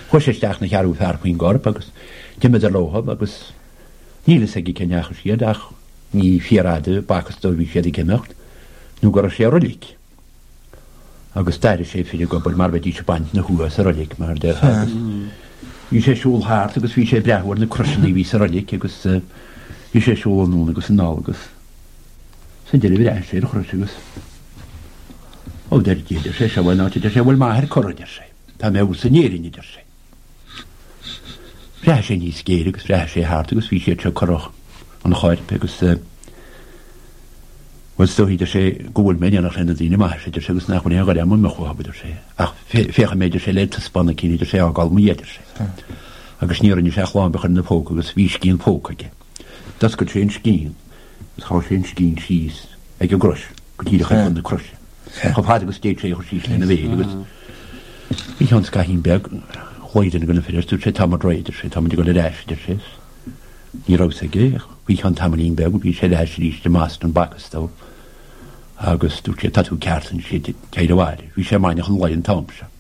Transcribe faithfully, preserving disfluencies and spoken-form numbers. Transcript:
chuisteach na chearú fearpaoin gorp agus tiimiid a lóthab agus nílas ag ceneach siad ach ní fiaráide bachas dóhí siad i cemecht nó go sé rolík. Agus dair sé fi go mar bheití se baint na thuas a rolik mar der agus. Í sé siúl háart agus hí sé brehhar na cruisií ví a rolik agus hí sé siúl nún agus an nágus. San déir bhí sé a chruisigus. Ó der géidir sé se bhil ná sé bhfuil máthir choidir sé. Tá mé san éirin idir sé. Bre sé níos géir agus bre sé háart agus hí sé se choch an cháir agus was sto hiidir sé gohfuil méine nach lenne díine mar sé segus nach chun éá am me chohabidir sé. Ach fécha méidir sé le spanna cí idir sé aáil muidir sé. Agus sníir ní sé chláán bechan na póca agus ví cín pócaige. Das go sé cín chá sé cín síos ag go gros go tíide chu na croise. Chopá agus té sé chu síos lena bhé agus. Í an ca hín beg choidir gona féidirú sé tam réidir sé tam go le réidir sé. Ní ra sé géich, hí an tamín beg bhí sé éisiríiste más an bakastá. Agus dú sé tatú ceartan si céad bhhair, hí sé mainach an leon tamse.